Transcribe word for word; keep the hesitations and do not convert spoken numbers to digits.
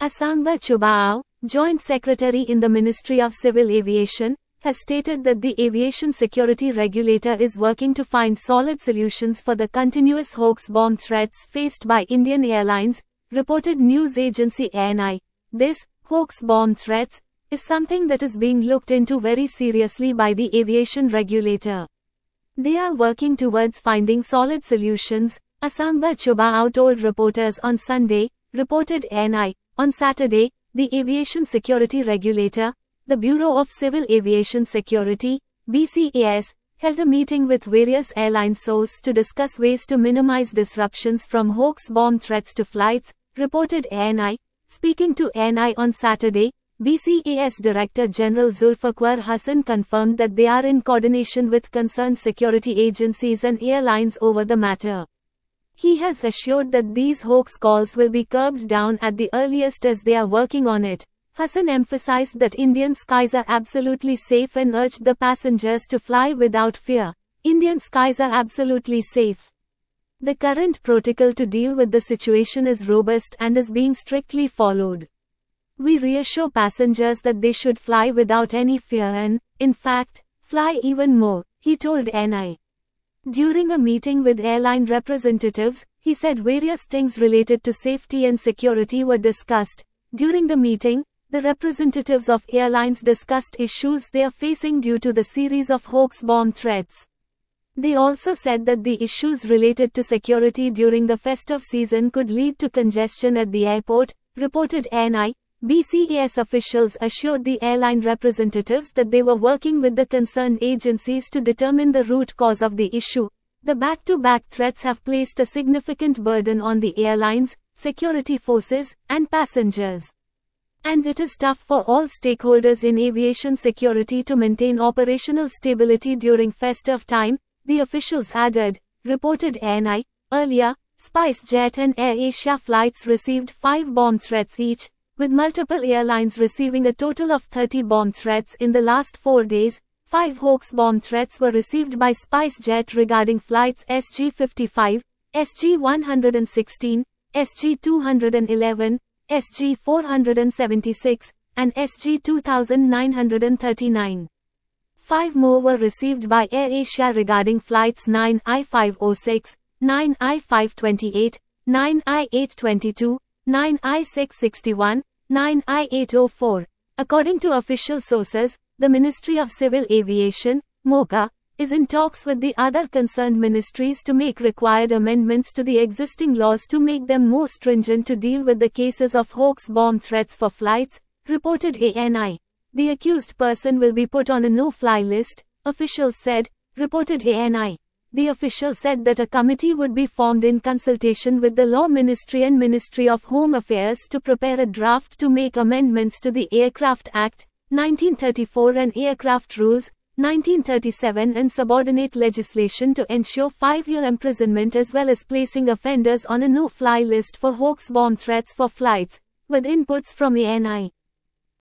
Asangba Chubao, Joint Secretary in the Ministry of Civil Aviation, has stated that the aviation security regulator is working to find solid solutions for the continuous hoax bomb threats faced by Indian Airlines, reported news agency A N I. This, hoax bomb threats, is something that is being looked into very seriously by the aviation regulator. They are working towards finding solid solutions, Asangba Chubao told reporters on Sunday, reported A N I. On Saturday, the aviation security regulator, the Bureau of Civil Aviation Security, B C A S, held a meeting with various airline sources to discuss ways to minimize disruptions from hoax bomb threats to flights, reported A N I. Speaking to A N I on Saturday, B C A S Director General Zulfikar Hasan confirmed that they are in coordination with concerned security agencies and airlines over the matter. He has assured that these hoax calls will be curbed down at the earliest as they are working on it. Hasan emphasized that Indian skies are absolutely safe and urged the passengers to fly without fear. Indian skies are absolutely safe. The current protocol to deal with the situation is robust and is being strictly followed. We reassure passengers that they should fly without any fear and, in fact, fly even more, he told A N I. During a meeting with airline representatives, he said various things related to safety and security were discussed. During the meeting, the representatives of airlines discussed issues they are facing due to the series of hoax bomb threats. They also said that the issues related to security during the festive season could lead to congestion at the airport, reported A N I. B C A S officials assured the airline representatives that they were working with the concerned agencies to determine the root cause of the issue. The back-to-back threats have placed a significant burden on the airlines, security forces, and passengers. And it is tough for all stakeholders in aviation security to maintain operational stability during festive time, the officials added, reported A N I. Earlier, SpiceJet and AirAsia flights received five bomb threats each, with multiple airlines receiving a total of thirty bomb threats in the last four days. Five hoax bomb threats were received by SpiceJet regarding flights S G fifty-five, S G one hundred sixteen, S G two hundred eleven, S G four hundred seventy-six, and S G two thousand nine hundred thirty-nine. Five more were received by AirAsia regarding flights nine I five oh six, nine I five twenty-eight, nine I eight twenty-two, nine I six sixty-one, nine I eight oh four. According to official sources, the Ministry of Civil Aviation, MOCA, is in talks with the other concerned ministries to make required amendments to the existing laws to make them more stringent to deal with the cases of hoax bomb threats for flights, reported A N I. The accused person will be put on a no-fly list, officials said, reported A N I. The official said that a committee would be formed in consultation with the Law Ministry and Ministry of Home Affairs to prepare a draft to make amendments to the Aircraft Act, nineteen thirty-four and Aircraft Rules, nineteen thirty-seven and subordinate legislation to ensure five-year imprisonment as well as placing offenders on a no-fly list for hoax bomb threats for flights, with inputs from A N I.